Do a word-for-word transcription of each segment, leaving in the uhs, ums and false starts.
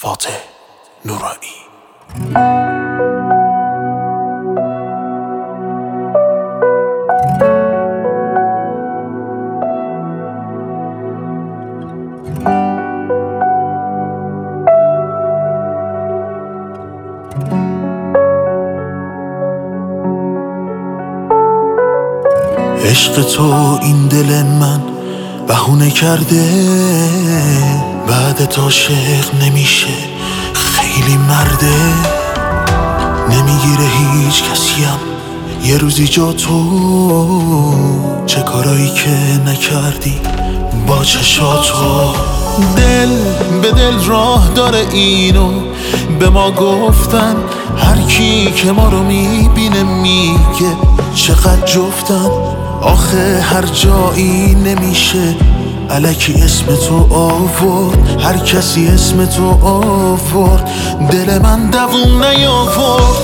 فاتح نورانی. عشق تو این دل من بهونه کرده، بعد عاشق نمیشه خیلی مرده. نمیگیره هیچ کسیم یه روزی جا تو، چه کارایی که نکردی با چشاتو. دل به دل راه داره اینو به ما گفتن، هر کی که ما رو میبینه میگه چقدر جفتن. آخه هر جایی نمیشه الکی اسم تو آورد، هر کسی اسم تو آورد، دل من دووم نیاورد.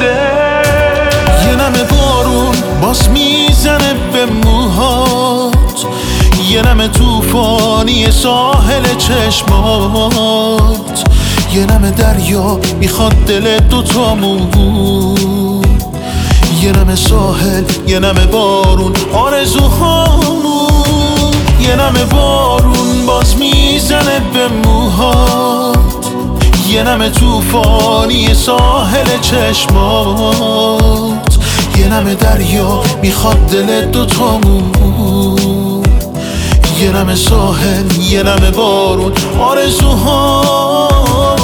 یه نمه بارون باز میزنه به موهات، یه نمه توفانی ساحل چشمات، یه نمه دریا میخواد دل دوتامون، یه نمه ساحل یه نمه بارون آرزوهامون. یه نمه بارون باز میزنه به موهات، یه نمه توفانی ساحل چشمات، یه نمه دریا میخواد دل دوتامون، یه نمه ساحل یه نمه بارون آرزوهامون.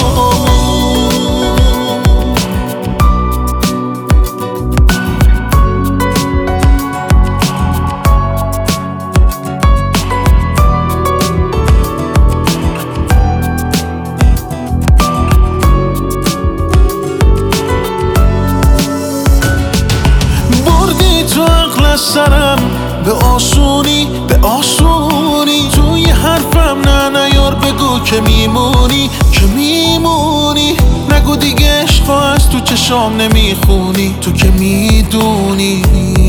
سرم به آسونی به آسونی، توی حرفم نه نیار، بگو که میمونی که میمونی. نگو دیگه عشق از تو چشام نمیخونی، تو که میدونی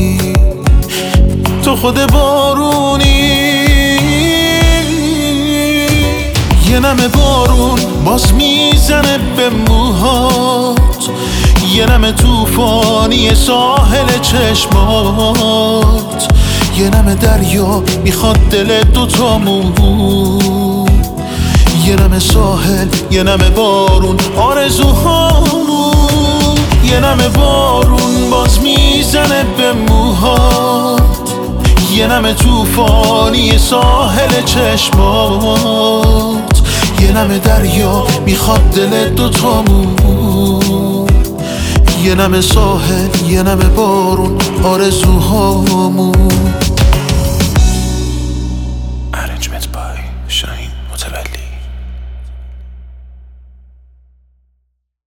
تو خود بارونی. یه نمه بارون باز میزنه به موهات، یه نمه توفانی ساحل چشمات، یه نمه دریا میخواد دل دوتامون، یه نمه ساحل یه نمه بارون آرزوهامون. یه نمه بارون باز میزنه به موهات، یه نمه توفانی ساحل چشمات، یه نمه دریا میخواد دل دوتامون، یه نمه ساحل یه نمه بارون آرزوهامون.